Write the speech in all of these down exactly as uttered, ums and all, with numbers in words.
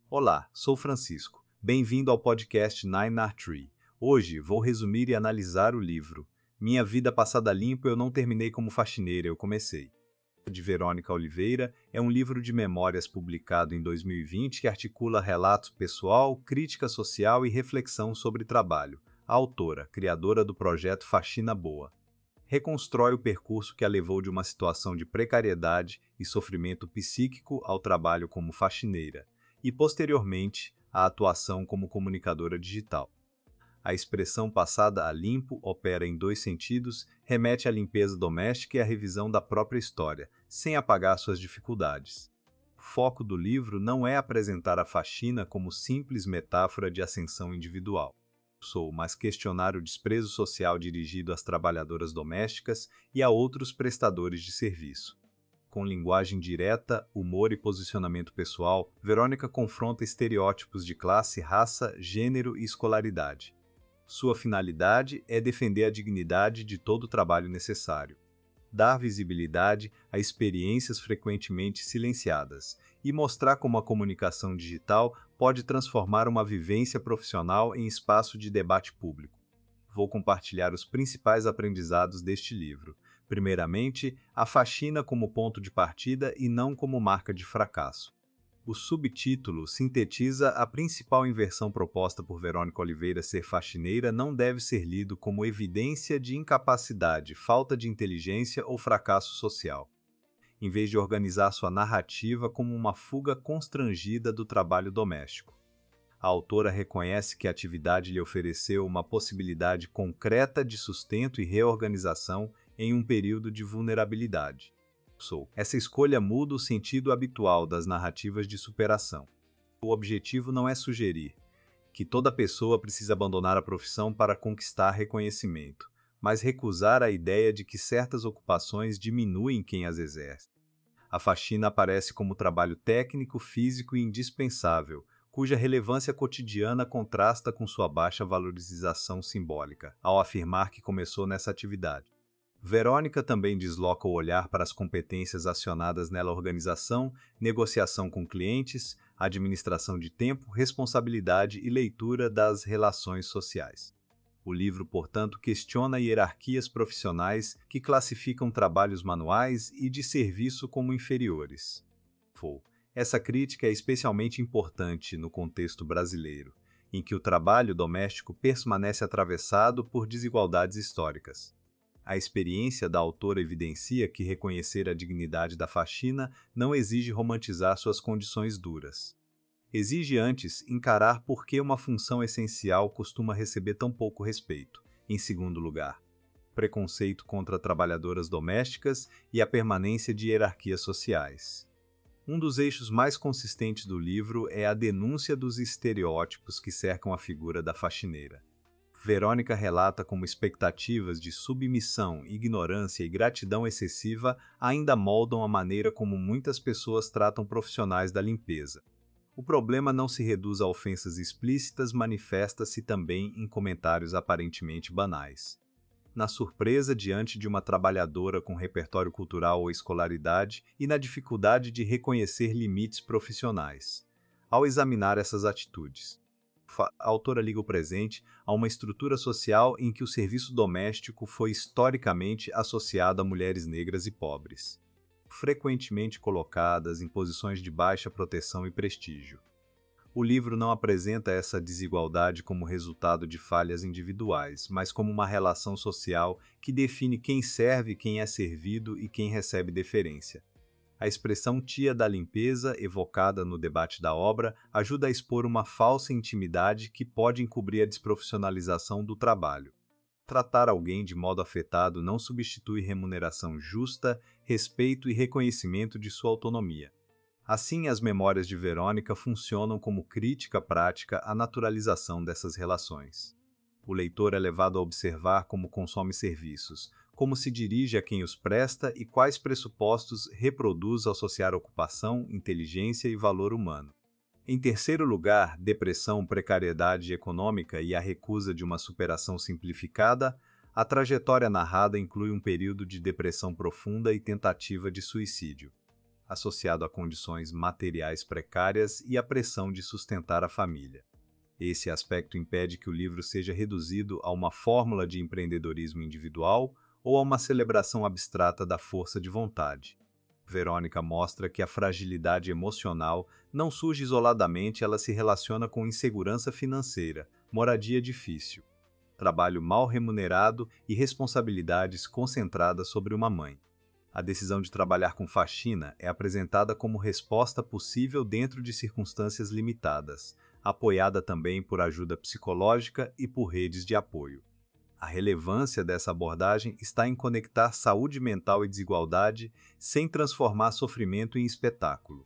Olá, sou Francisco. Bem-vindo ao podcast Nine R Tree. Hoje vou resumir e analisar o livro Minha Vida Passada Limpo Eu Não Terminei Como Faxineira, Eu Comecei, de Verônica Oliveira. É um livro de memórias publicado em dois mil e vinte que articula relato pessoal, crítica social e reflexão sobre trabalho. A autora, criadora do projeto Faxina Boa, reconstrói o percurso que a levou de uma situação de precariedade e sofrimento psíquico ao trabalho como faxineira e, posteriormente, à atuação como comunicadora digital. A expressão passada a limpo opera em dois sentidos, remete à limpeza doméstica e à revisão da própria história, sem apagar suas dificuldades. O foco do livro não é apresentar a faxina como simples metáfora de ascensão individual, sou, mas questionar o desprezo social dirigido às trabalhadoras domésticas e a outros prestadores de serviço. Com linguagem direta, humor e posicionamento pessoal, Verônica confronta estereótipos de classe, raça, gênero e escolaridade. Sua finalidade é defender a dignidade de todo o trabalho necessário, dar visibilidade a experiências frequentemente silenciadas e mostrar como a comunicação digital pode transformar uma vivência profissional em espaço de debate público. Vou compartilhar os principais aprendizados deste livro. Primeiramente, a faxina como ponto de partida e não como marca de fracasso. O subtítulo sintetiza a principal inversão proposta por Verônica Oliveira: ser faxineira não deve ser lido como evidência de incapacidade, falta de inteligência ou fracasso social, em vez de organizar sua narrativa como uma fuga constrangida do trabalho doméstico. A autora reconhece que a atividade lhe ofereceu uma possibilidade concreta de sustento e reorganização em um período de vulnerabilidade. Essa escolha muda o sentido habitual das narrativas de superação. O objetivo não é sugerir que toda pessoa precisa abandonar a profissão para conquistar reconhecimento, mas recusar a ideia de que certas ocupações diminuem quem as exerce. A faxina aparece como trabalho técnico, físico e indispensável, cuja relevância cotidiana contrasta com sua baixa valorização simbólica, ao afirmar que começou nessa atividade. Verônica também desloca o olhar para as competências acionadas nela: organização, negociação com clientes, administração de tempo, responsabilidade e leitura das relações sociais. O livro, portanto, questiona hierarquias profissionais que classificam trabalhos manuais e de serviço como inferiores. Essa crítica é especialmente importante no contexto brasileiro, em que o trabalho doméstico permanece atravessado por desigualdades históricas. A experiência da autora evidencia que reconhecer a dignidade da faxina não exige romantizar suas condições duras. Exige antes encarar por que uma função essencial costuma receber tão pouco respeito. Em segundo lugar, preconceito contra trabalhadoras domésticas e a permanência de hierarquias sociais. Um dos eixos mais consistentes do livro é a denúncia dos estereótipos que cercam a figura da faxineira. Verônica relata como expectativas de submissão, ignorância e gratidão excessiva ainda moldam a maneira como muitas pessoas tratam profissionais da limpeza. O problema não se reduz a ofensas explícitas, manifesta-se também em comentários aparentemente banais. Na surpresa diante de uma trabalhadora com repertório cultural ou escolaridade e na dificuldade de reconhecer limites profissionais. Ao examinar essas atitudes, a autora liga o presente a uma estrutura social em que o serviço doméstico foi historicamente associado a mulheres negras e pobres, frequentemente colocadas em posições de baixa proteção e prestígio. O livro não apresenta essa desigualdade como resultado de falhas individuais, mas como uma relação social que define quem serve, quem é servido e quem recebe deferência. A expressão tia da limpeza, evocada no debate da obra, ajuda a expor uma falsa intimidade que pode encobrir a desprofissionalização do trabalho. Tratar alguém de modo afetado não substitui remuneração justa, respeito e reconhecimento de sua autonomia. Assim, as memórias de Verônica funcionam como crítica prática à naturalização dessas relações. O leitor é levado a observar como consome serviços, como se dirige a quem os presta e quais pressupostos reproduz ao associar ocupação, inteligência e valor humano. Em terceiro lugar, depressão, precariedade econômica e a recusa de uma superação simplificada, a trajetória narrada inclui um período de depressão profunda e tentativa de suicídio. associado a condições materiais precárias e a pressão de sustentar a família. Esse aspecto impede que o livro seja reduzido a uma fórmula de empreendedorismo individual ou a uma celebração abstrata da força de vontade. Verônica mostra que a fragilidade emocional não surge isoladamente, ela se relaciona com insegurança financeira, moradia difícil, trabalho mal remunerado e responsabilidades concentradas sobre uma mãe. A decisão de trabalhar com faxina é apresentada como resposta possível dentro de circunstâncias limitadas, apoiada também por ajuda psicológica e por redes de apoio. A relevância dessa abordagem está em conectar saúde mental e desigualdade sem transformar sofrimento em espetáculo.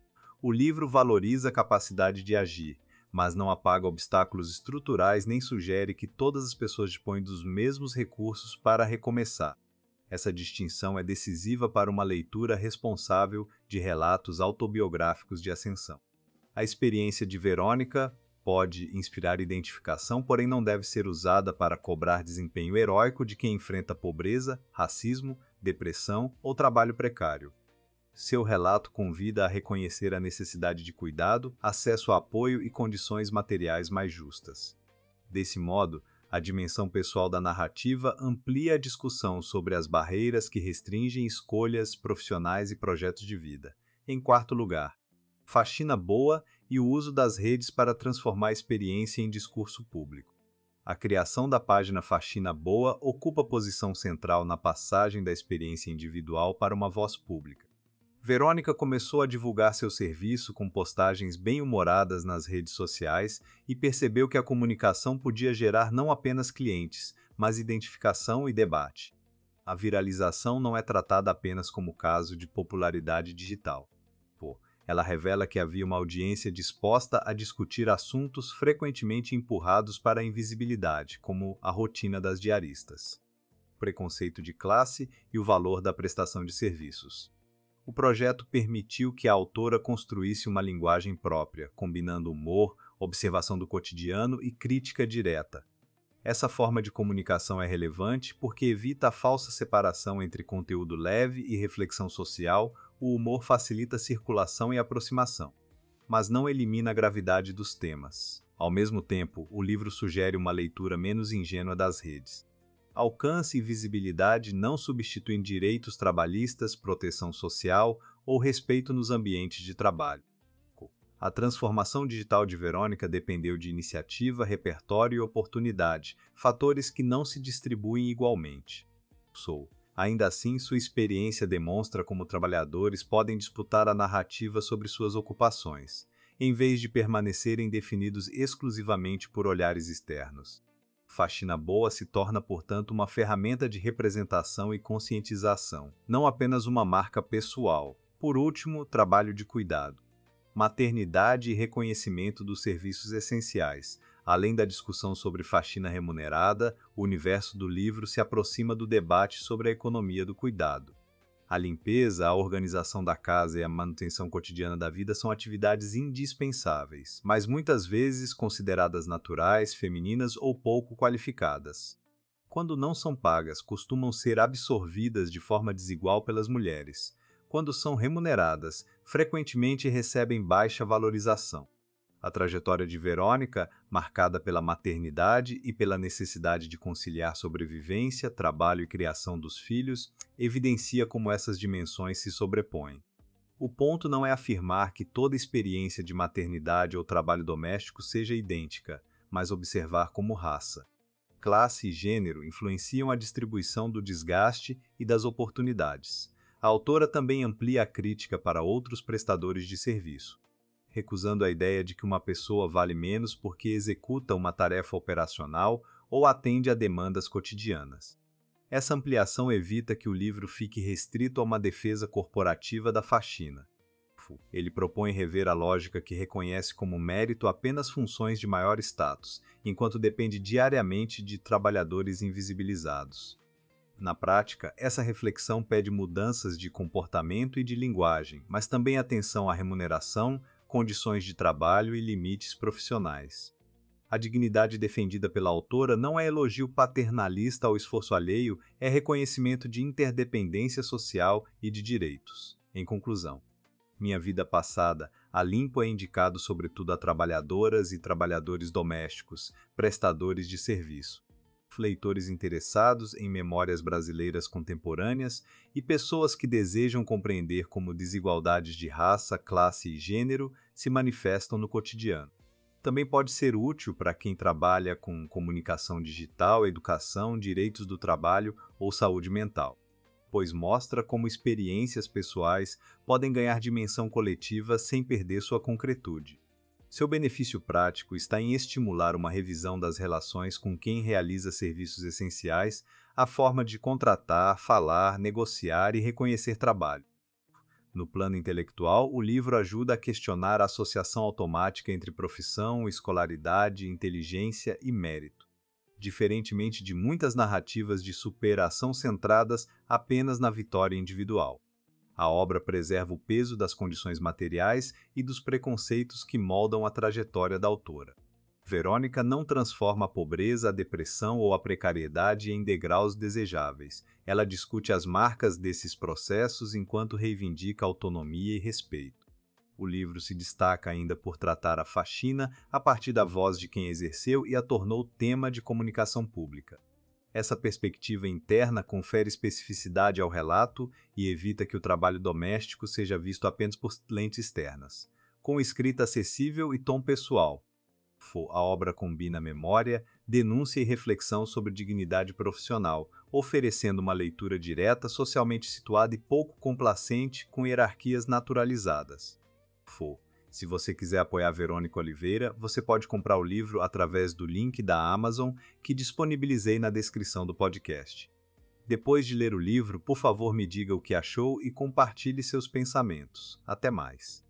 O livro valoriza a capacidade de agir, mas não apaga obstáculos estruturais nem sugere que todas as pessoas dispõem dos mesmos recursos para recomeçar. Essa distinção é decisiva para uma leitura responsável de relatos autobiográficos de ascensão. A experiência de Verônica pode inspirar identificação, porém não deve ser usada para cobrar desempenho heróico de quem enfrenta pobreza, racismo, depressão ou trabalho precário. Seu relato convida a reconhecer a necessidade de cuidado, acesso a apoio e condições materiais mais justas. Desse modo, a dimensão pessoal da narrativa amplia a discussão sobre as barreiras que restringem escolhas profissionais e projetos de vida. Em quarto lugar, faxina boa e o uso das redes para transformar a experiência em discurso público. A criação da página Faxina Boa ocupa posição central na passagem da experiência individual para uma voz pública. Verônica começou a divulgar seu serviço com postagens bem-humoradas nas redes sociais e percebeu que a comunicação podia gerar não apenas clientes, mas identificação e debate. A viralização não é tratada apenas como caso de popularidade digital. Pô, ela revela que havia uma audiência disposta a discutir assuntos frequentemente empurrados para a invisibilidade, como a rotina das diaristas, o preconceito de classe e o valor da prestação de serviços. O projeto permitiu que a autora construísse uma linguagem própria, combinando humor, observação do cotidiano e crítica direta. Essa forma de comunicação é relevante porque evita a falsa separação entre conteúdo leve e reflexão social. O humor facilita a circulação e aproximação, mas não elimina a gravidade dos temas. Ao mesmo tempo, o livro sugere uma leitura menos ingênua das redes. Alcance e visibilidade não substituem direitos trabalhistas, proteção social ou respeito nos ambientes de trabalho. A transformação digital de Verônica dependeu de iniciativa, repertório e oportunidade, fatores que não se distribuem igualmente. Sou. Ainda assim, sua experiência demonstra como trabalhadores podem disputar a narrativa sobre suas ocupações, em vez de permanecerem definidos exclusivamente por olhares externos. Faxina Boa se torna, portanto, uma ferramenta de representação e conscientização, não apenas uma marca pessoal. Por último, trabalho de cuidado. Maternidade e reconhecimento dos serviços essenciais. Além da discussão sobre faxina remunerada, o universo do livro se aproxima do debate sobre a economia do cuidado. A limpeza, a organização da casa e a manutenção cotidiana da vida são atividades indispensáveis, mas muitas vezes consideradas naturais, femininas ou pouco qualificadas. Quando não são pagas, costumam ser absorvidas de forma desigual pelas mulheres. Quando são remuneradas, frequentemente recebem baixa valorização. A trajetória de Verônica, marcada pela maternidade e pela necessidade de conciliar sobrevivência, trabalho e criação dos filhos, evidencia como essas dimensões se sobrepõem. O ponto não é afirmar que toda experiência de maternidade ou trabalho doméstico seja idêntica, mas observar como raça, classe e gênero influenciam a distribuição do desgaste e das oportunidades. A autora também amplia a crítica para outros prestadores de serviço, recusando a ideia de que uma pessoa vale menos porque executa uma tarefa operacional ou atende a demandas cotidianas. Essa ampliação evita que o livro fique restrito a uma defesa corporativa da faxina. Ele propõe rever a lógica que reconhece como mérito apenas funções de maior status, enquanto depende diariamente de trabalhadores invisibilizados. Na prática, essa reflexão pede mudanças de comportamento e de linguagem, mas também atenção à remuneração, condições de trabalho e limites profissionais. A dignidade defendida pela autora não é elogio paternalista ao esforço alheio, é reconhecimento de interdependência social e de direitos. Em conclusão, Minha Vida Passada a Limpo é indicado sobretudo a trabalhadoras e trabalhadores domésticos, prestadores de serviço, leitores interessados em memórias brasileiras contemporâneas e pessoas que desejam compreender como desigualdades de raça, classe e gênero se manifestam no cotidiano. Também pode ser útil para quem trabalha com comunicação digital, educação, direitos do trabalho ou saúde mental, pois mostra como experiências pessoais podem ganhar dimensão coletiva sem perder sua concretude. Seu benefício prático está em estimular uma revisão das relações com quem realiza serviços essenciais, a forma de contratar, falar, negociar e reconhecer trabalho. No plano intelectual, o livro ajuda a questionar a associação automática entre profissão, escolaridade, inteligência e mérito, diferentemente de muitas narrativas de superação centradas apenas na vitória individual. A obra preserva o peso das condições materiais e dos preconceitos que moldam a trajetória da autora. Verônica não transforma a pobreza, a depressão ou a precariedade em degraus desejáveis. Ela discute as marcas desses processos enquanto reivindica autonomia e respeito. O livro se destaca ainda por tratar a faxina a partir da voz de quem exerceu e a tornou tema de comunicação pública. Essa perspectiva interna confere especificidade ao relato e evita que o trabalho doméstico seja visto apenas por lentes externas. Com escrita acessível e tom pessoal, a obra combina memória, denúncia e reflexão sobre dignidade profissional, oferecendo uma leitura direta, socialmente situada e pouco complacente, com hierarquias naturalizadas. Se você quiser apoiar Verônica Oliveira, você pode comprar o livro através do link da Amazon que disponibilizei na descrição do podcast. Depois de ler o livro, por favor me diga o que achou e compartilhe seus pensamentos. Até mais!